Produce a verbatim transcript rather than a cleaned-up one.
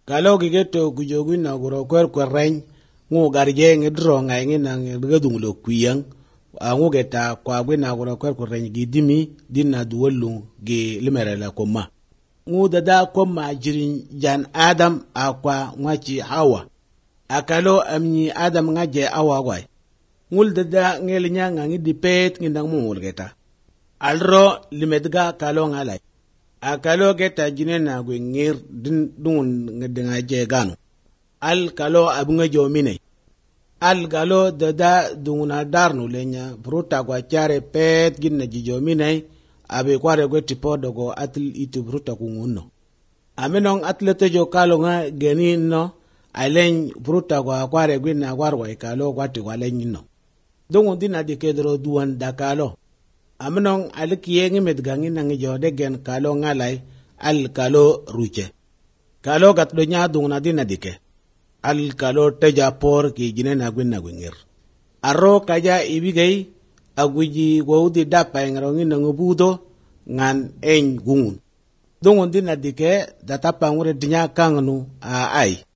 Kalo gigeto kujogu na guro kwer kwerren ngu garje ngidro ngai ngina ngidung lo kuyang ngu geta kwa gwe na guro kwer kwerren gidimi dinna duwallu gi limerela koma ngu dada koma jirin jan Adam akwa ngwachi Hawa akalo amni Adam ngaje awa gwai ngul dada ngelinya ngangi dipet ngindang mungul geta alro limedga kalo ngalai akalo geta jinena gwe ngir dungun ngedinga je gano al kalo abunga jomine al galo dada dunguna darnu lenya bruta kwa chare pet ginna jomine abe kware gwe tipodo go atil itu bruta kunguno amenong atlete jo kalo nga geni no alen bruta kwa kware gwe na warwa kalo kwati walen no dungun dina dikedro duwan da kalo amenong alikiye ngi medgangi nangi jode gen kalo ngalai al kalo ruche kalo gatdo nya dungna dina dike al kalo teja por ki jinena gwenna gwengir arro kaja ibigay aguji wawdi dapa ngi nangu budo ngan en gungun dungun dina dike datapa ngure dinya kangnu a ai